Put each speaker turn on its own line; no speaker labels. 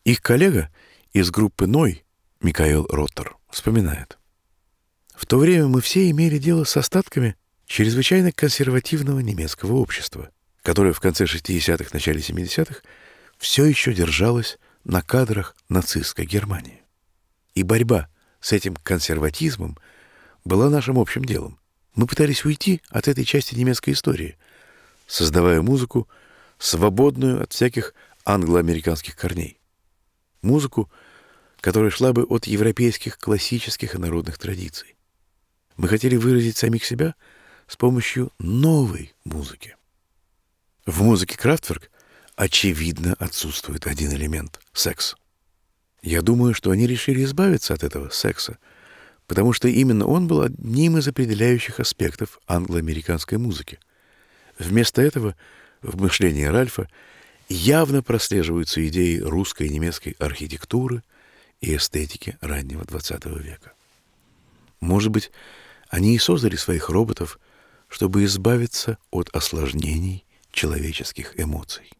Их коллега из группы «Ной» Микаэл Роттер вспоминает: «В то время мы все имели дело с остатками чрезвычайно консервативного немецкого общества, которое в конце 60-х, начале 70-х все еще держалось на кадрах нацистской Германии. И борьба с этим консерватизмом была нашим общим делом. Мы пытались уйти от этой части немецкой истории, создавая музыку, свободную от всяких англо-американских корней. Музыку, которая шла бы от европейских классических и народных традиций. Мы хотели выразить самих себя с помощью новой музыки. В музыке Kraftwerk очевидно отсутствует один элемент — секс. Я думаю, что они решили избавиться от этого секса, потому что именно он был одним из определяющих аспектов англо-американской музыки. Вместо этого в мышлении Ральфа явно прослеживаются идеи русской и немецкой архитектуры и эстетики раннего XX века. Может быть, они и создали своих роботов, чтобы избавиться от осложнений человеческих эмоций.